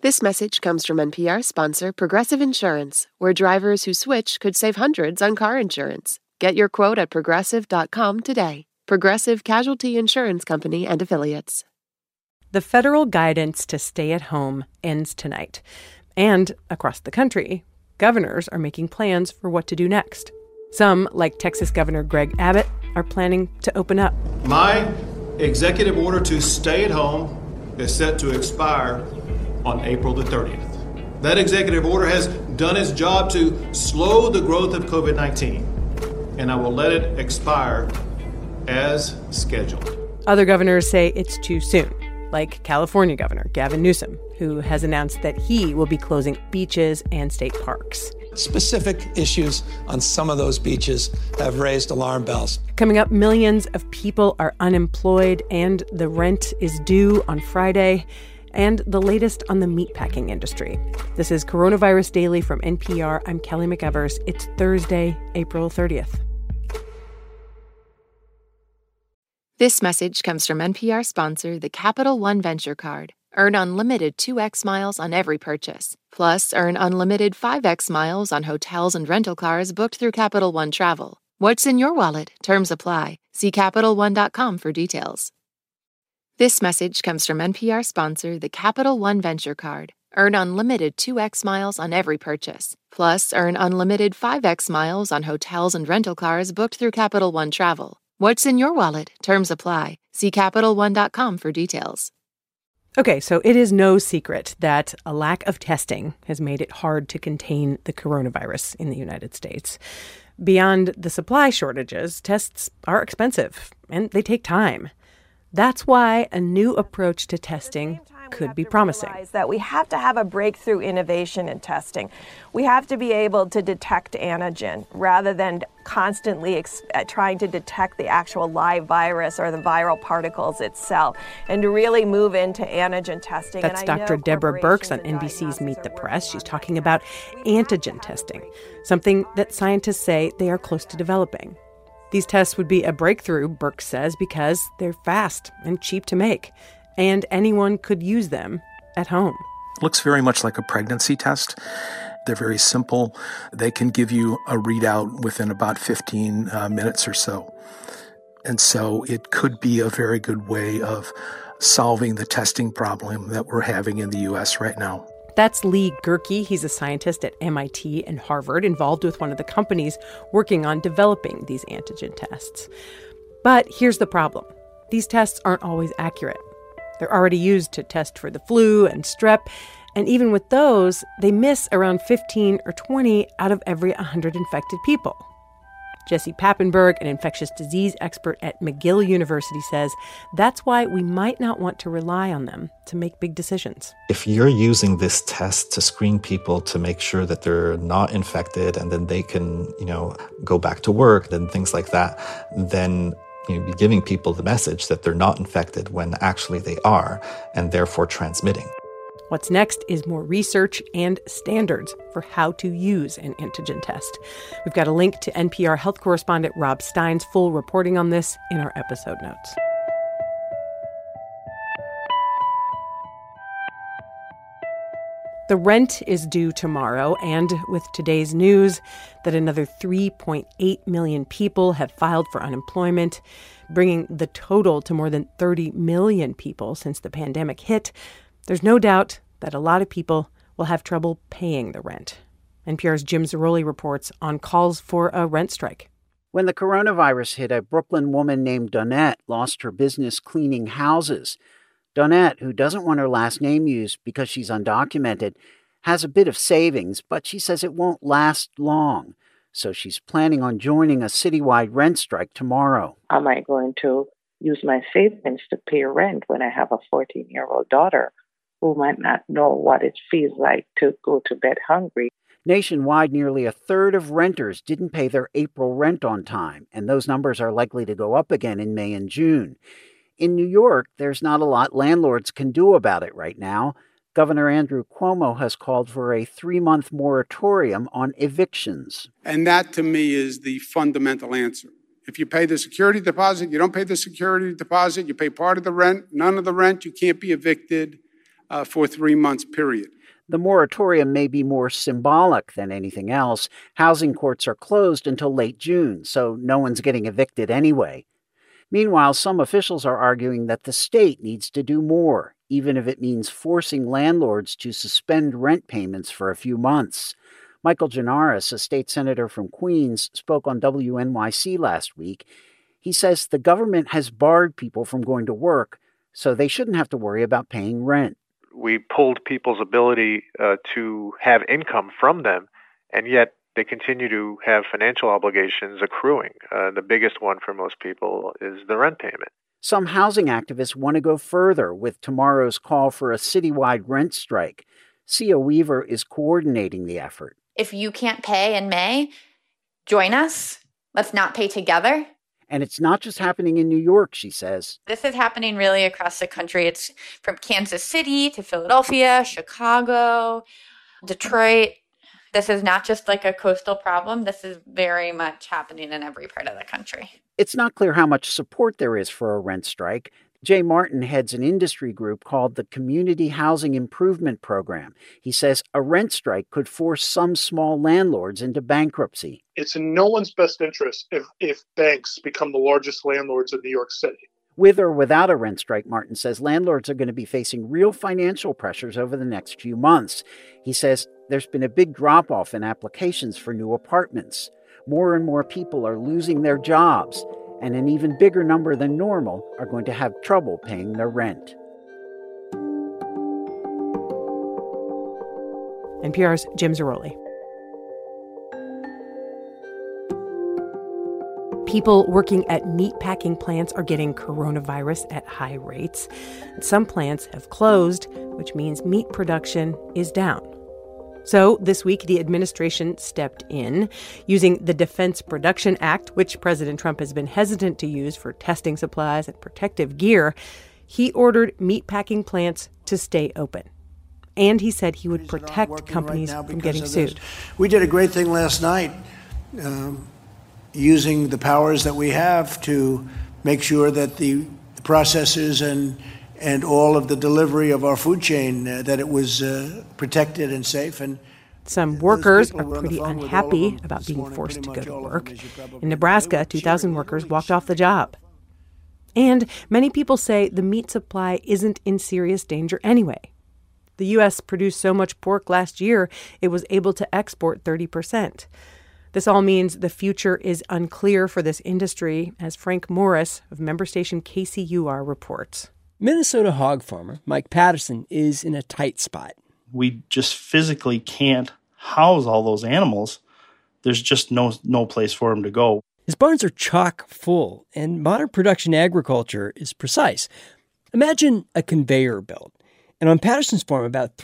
This message comes from NPR sponsor Progressive Insurance, where drivers who switch could save hundreds on car insurance. Get your quote at progressive.com today. Progressive Casualty Insurance Company and Affiliates. The federal guidance to stay at home ends tonight. And across the country, governors are making plans for what to do next. Some, like Texas Governor Greg Abbott, are planning to open up. My executive order to stay at home is set to expire on April the 30th. That executive order has done its job to slow the growth of COVID-19, and I will let it expire as scheduled. Other governors say it's too soon, like California Governor Gavin Newsom, who has announced that he will be closing beaches and state parks. Specific issues on some of those beaches have raised alarm bells. Coming up, millions of people are unemployed, and the rent is due on Friday, and the latest on the meatpacking industry. This is Coronavirus Daily from NPR. I'm Kelly McEvers. It's Thursday, April 30th. This message comes from NPR sponsor, the Capital One Venture Card. Earn unlimited 2x miles on every purchase. Plus, earn unlimited 5x miles on hotels and rental cars booked through Capital One Travel. What's in your wallet? Terms apply. See CapitalOne.com for details. This message comes from NPR sponsor, the Capital One Venture Card. Earn unlimited 2x miles on every purchase. Plus, earn unlimited 5x miles on hotels and rental cars booked through Capital One Travel. What's in your wallet? Terms apply. See CapitalOne.com for details. Okay, so it is no secret that a lack of testing has made it hard to contain the coronavirus in the United States. Beyond the supply shortages, tests are expensive and they take time. That's why a new approach to testing could be promising. That we have to have a breakthrough innovation in testing. We have to be able to detect antigen rather than constantly trying to detect the actual live virus or the viral particles itself, and to really move into antigen testing. That's Dr. Deborah Birx on NBC's Meet the Press. She's talking about antigen testing, something that scientists say they are close to developing. These tests would be a breakthrough, Birx says, because they're fast and cheap to make, and anyone could use them at home. Looks very much like a pregnancy test. They're very simple. They can give you a readout within about 15 minutes or so. And so it could be a very good way of solving the testing problem that we're having in the U.S. right now. That's Lee Gerke. He's a scientist at MIT and Harvard, involved with one of the companies working on developing these antigen tests. But here's the problem. These tests aren't always accurate. They're already used to test for the flu and strep, and even with those, they miss around 15 or 20 out of every 100 infected people. Jesse Papenburg, an infectious disease expert at McGill University, says that's why we might not want to rely on them to make big decisions. If you're using this test to screen people to make sure that they're not infected and then they can, go back to work and things like that, then you're giving people the message that they're not infected when actually they are, and therefore transmitting. What's next is more research and standards for how to use an antigen test. We've got a link to NPR health correspondent Rob Stein's full reporting on this in our episode notes. The rent is due tomorrow, and with today's news that another 3.8 million people have filed for unemployment, bringing the total to more than 30 million people since the pandemic hit, there's no doubt that a lot of people will have trouble paying the rent. NPR's Jim Zarroli reports on calls for a rent strike. When the coronavirus hit, a Brooklyn woman named Donette lost her business cleaning houses. Donette, who doesn't want her last name used because she's undocumented, has a bit of savings, but she says it won't last long. So she's planning on joining a citywide rent strike tomorrow. Am I going to use my savings to pay rent when I have a 14-year-old daughter who might not know what it feels like to go to bed hungry? Nationwide, nearly a third of renters didn't pay their April rent on time, and those numbers are likely to go up again in May and June. In New York, there's not a lot landlords can do about it right now. Governor Andrew Cuomo has called for a 3-month moratorium on evictions. And that, to me, is the fundamental answer. If you pay the security deposit, you don't pay the security deposit, you pay part of the rent, none of the rent, you can't be evicted. for a 3-month period. The moratorium may be more symbolic than anything else. Housing courts are closed until late June, so no one's getting evicted anyway. Meanwhile, some officials are arguing that the state needs to do more, even if it means forcing landlords to suspend rent payments for a few months. Michael Gianaris, a state senator from Queens, spoke on WNYC last week. He says the government has barred people from going to work, so they shouldn't have to worry about paying rent. We pulled people's ability to have income from them, and yet they continue to have financial obligations accruing. The biggest one for most people is the rent payment. Some housing activists want to go further with tomorrow's call for a citywide rent strike. Sia Weaver is coordinating the effort. If you can't pay in May, join us. Let's not pay together. And it's not just happening in New York, she says. This is happening really across the country. It's from Kansas City to Philadelphia, Chicago, Detroit. This is not just like a coastal problem. This is very much happening in every part of the country. It's not clear how much support there is for a rent strike. Jay Martin heads an industry group called the Community Housing Improvement Program. He says a rent strike could force some small landlords into bankruptcy. It's in no one's best interest if banks become the largest landlords in New York City. With or without a rent strike, Martin says landlords are going to be facing real financial pressures over the next few months. He says there's been a big drop-off in applications for new apartments. More and more people are losing their jobs, and an even bigger number than normal are going to have trouble paying their rent. NPR's Jim Zarroli. People working at meatpacking plants are getting coronavirus at high rates. Some plants have closed, which means meat production is down. So this week, the administration stepped in, using the Defense Production Act, which President Trump has been hesitant to use for testing supplies and protective gear. He ordered meatpacking plants to stay open. And he said he would protect companies from getting sued. We did a great thing last night, using the powers that we have to make sure that the processors and all of the delivery of our food chain, that it was protected and safe. And some workers are pretty unhappy about being forced to go to work. In Nebraska, 2,000 workers walked off the job. And many people say the meat supply isn't in serious danger anyway. The U.S. produced so much pork last year, it was able to export 30%. This all means the future is unclear for this industry, as Frank Morris of member station KCUR reports. Minnesota hog farmer Mike Patterson is in a tight spot. We just physically can't house all those animals. There's just no place for them to go. His barns are chock full, and modern production agriculture is precise. Imagine a conveyor belt. And on Patterson's farm, about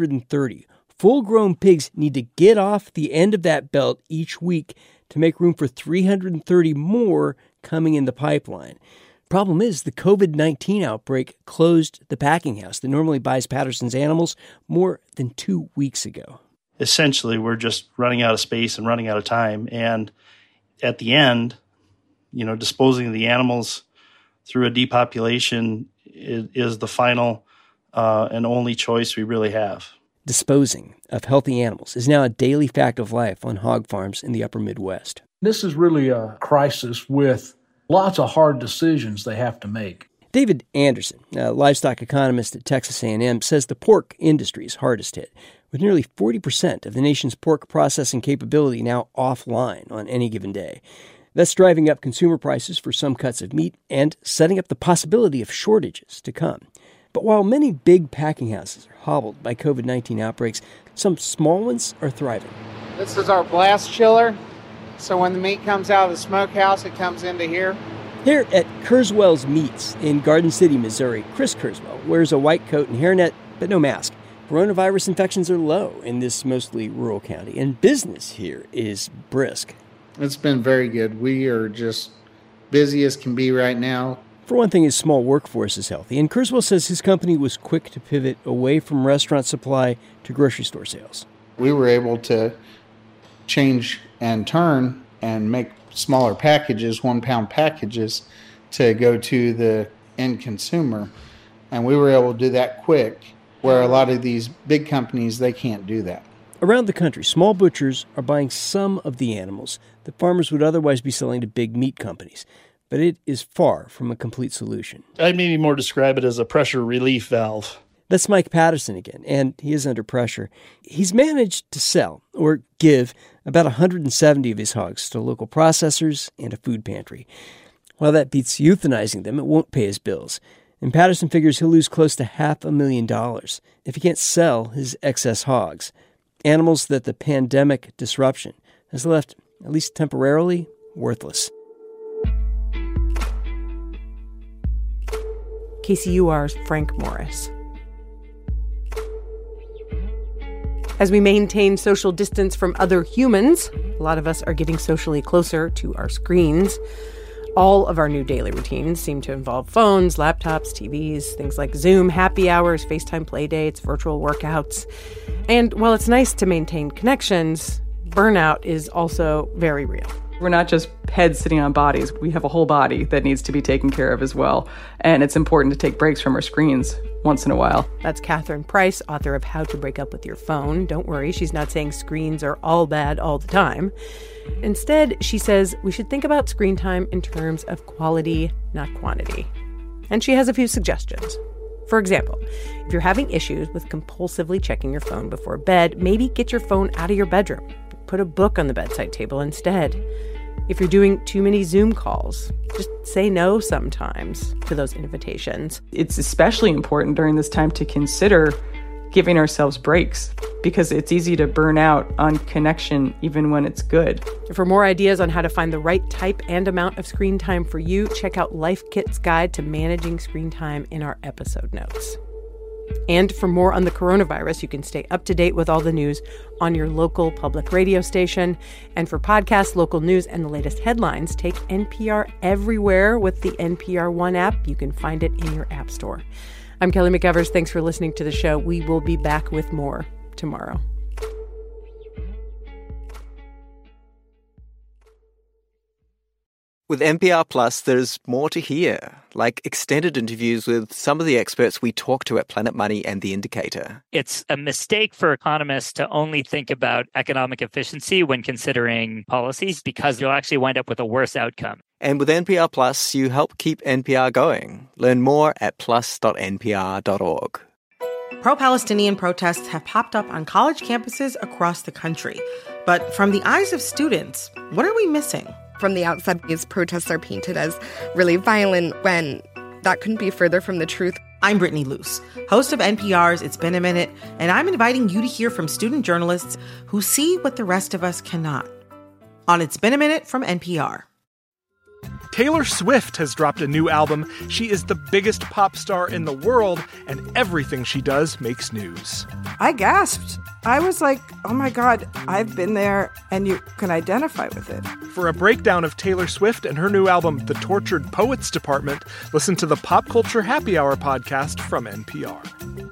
330 full-grown pigs need to get off the end of that belt each week to make room for 330 more coming in the pipeline. Problem is, the COVID-19 outbreak closed the packing house that normally buys Patterson's animals more than 2 weeks ago. Essentially, we're just running out of space and running out of time. And at the end, disposing of the animals through a depopulation is the final and only choice we really have. Disposing of healthy animals is now a daily fact of life on hog farms in the upper Midwest. This is really a crisis with lots of hard decisions they have to make. David Anderson, a livestock economist at Texas A&M, says the pork industry is hardest hit, with nearly 40% of the nation's pork processing capability now offline on any given day. That's driving up consumer prices for some cuts of meat and setting up the possibility of shortages to come. But while many big packing houses are hobbled by COVID-19 outbreaks, some small ones are thriving. This is our blast chiller. So when the meat comes out of the smokehouse, it comes into here. Here at Kurzweil's Meats in Garden City, Missouri, Chris Kurzweil wears a white coat and hairnet, but no mask. Coronavirus infections are low in this mostly rural county, and business here is brisk. It's been very good. We are just busy as can be right now. For one thing, his small workforce is healthy, and Kurzweil says his company was quick to pivot away from restaurant supply to grocery store sales. We were able to change and turn and make smaller packages, 1-pound packages, to go to the end consumer. And we were able to do that quick where a lot of these big companies, they can't do that. Around the country, small butchers are buying some of the animals that farmers would otherwise be selling to big meat companies. But it is far from a complete solution. I'd maybe more describe it as a pressure relief valve. That's Mike Patterson again, and he is under pressure. He's managed to sell, or give, about 170 of his hogs to local processors and a food pantry. While that beats euthanizing them, it won't pay his bills. And Patterson figures he'll lose close to $500,000 if he can't sell his excess hogs. Animals that the pandemic disruption has left, at least temporarily, worthless. KCUR's Frank Morris. As we maintain social distance from other humans, a lot of us are getting socially closer to our screens. All of our new daily routines seem to involve phones, laptops, TVs, things like Zoom, happy hours, FaceTime playdates, virtual workouts. And while it's nice to maintain connections, burnout is also very real. We're not just heads sitting on bodies. We have a whole body that needs to be taken care of as well. And it's important to take breaks from our screens once in a while. That's Catherine Price, author of How to Break Up with Your Phone. Don't worry, she's not saying screens are all bad all the time. Instead, she says we should think about screen time in terms of quality, not quantity. And she has a few suggestions. For example, if you're having issues with compulsively checking your phone before bed, maybe get your phone out of your bedroom. Put a book on the bedside table instead. If you're doing too many Zoom calls, just say no sometimes to those invitations. It's especially important during this time to consider giving ourselves breaks because it's easy to burn out on connection even when it's good. For more ideas on how to find the right type and amount of screen time for you, check out Life Kit's Guide to Managing Screen Time in our episode notes. And for more on the coronavirus, you can stay up to date with all the news on your local public radio station. And for podcasts, local news, and the latest headlines, take NPR everywhere with the NPR One app. You can find it in your app store. I'm Kelly McEvers. Thanks for listening to the show. We will be back with more tomorrow. With NPR Plus, there's more to hear, like extended interviews with some of the experts we talk to at Planet Money and The Indicator. It's a mistake for economists to only think about economic efficiency when considering policies because you'll actually wind up with a worse outcome. And with NPR Plus, you help keep NPR going. Learn more at plus.npr.org. Pro-Palestinian protests have popped up on college campuses across the country. But from the eyes of students, what are we missing? From the outside, these protests are painted as really violent when that couldn't be further from the truth. I'm Brittany Luce, host of NPR's It's Been a Minute, and I'm inviting you to hear from student journalists who see what the rest of us cannot. On It's Been a Minute from NPR. Taylor Swift has dropped a new album. She is the biggest pop star in the world, and everything she does makes news. I gasped. I was like, oh my God, I've been there, and you can identify with it. For a breakdown of Taylor Swift and her new album, The Tortured Poets Department, listen to the Pop Culture Happy Hour podcast from NPR.